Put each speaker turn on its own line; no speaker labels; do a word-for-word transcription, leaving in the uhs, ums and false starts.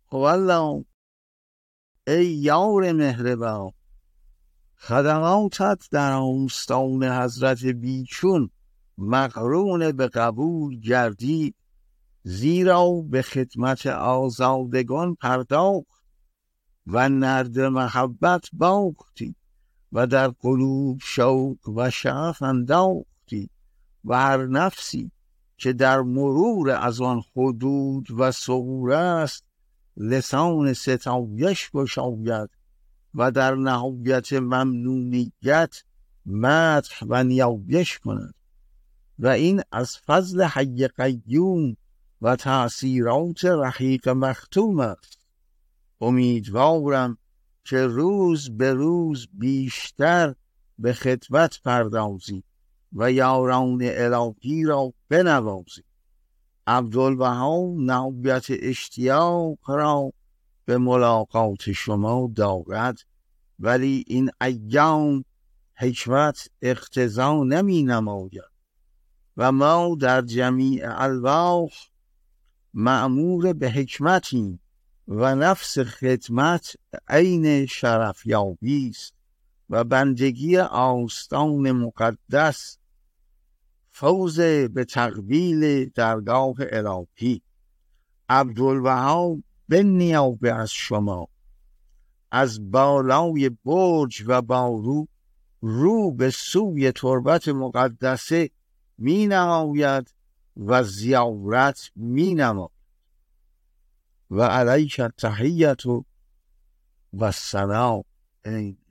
خب الله ای یار مهربان، خدماتت در آستان حضرت بیچون مقرون به قبول گردید، زیرا به خدمت آزادگان پرداخت و نرد محبت باختی و در قلوب شوق و شغف انداختی و هر نفسی که در مرور از آن حدود و ثغور است لسان ستایش گشاید و در نهایت ممنونیت مدح و نیایش کند. و این از فضل حی قیوم و تأثیرات رحیق مختوم است. امیدوارم که روز به روز بیشتر به خدمت پردازی و یاران الهی را بنوازی. عبدالبها نهایت اشتیاق را به ملاقات شما دارد، ولی این ایام حکمت اقتضا نمی نماید و ما در جمیع الواح مأمور به حکمتیم و نفس خدمت عین شرف یابی است و بندگی آستان مقدس فوز به تقبیل درگاه الهی. عبدالبها به نیابه از شما از بالای برج و بارو رو به سوی تربت مقدسه می نماید و زیارت می نماید. و علیک التحیة و السلام.